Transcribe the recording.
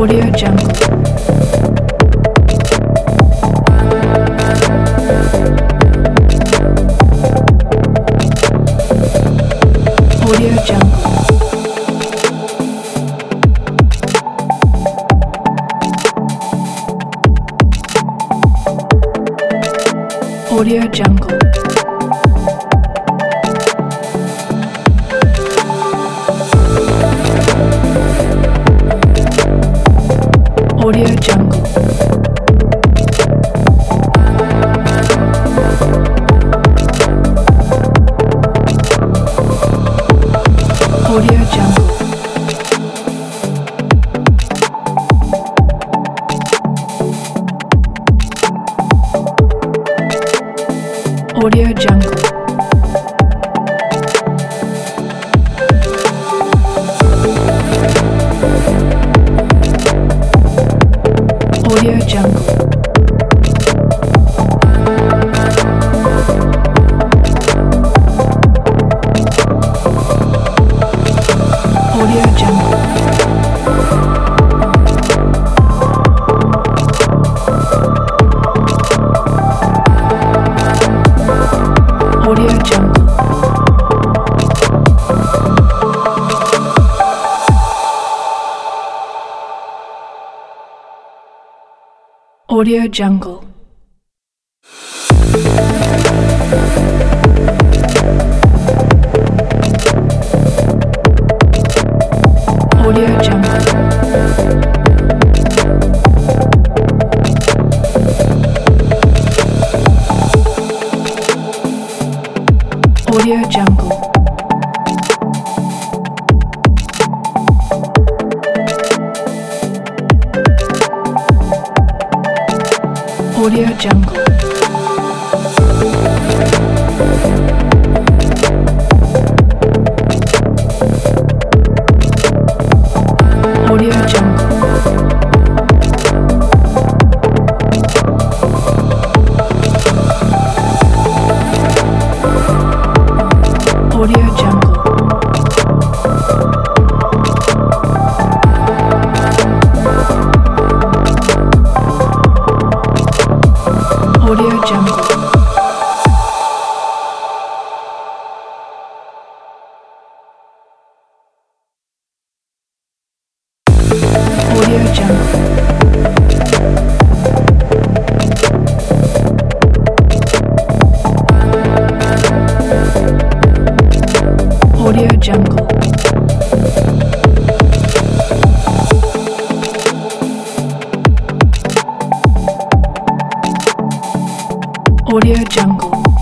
Audio Jungle. Audio Jungle. Audio Jungle. Audio Jungle. Audio Jungle. Audio Jungle. Audio Jungle. Audio Jungle. Audio Jungle. Audio Jungle. Audio Jungle. Audio Jungle. Audio Jungle. Audio Jungle. Audio Jungle. Audio Jungle. Audio Jungle. Audio Jungle. Audio Jungle.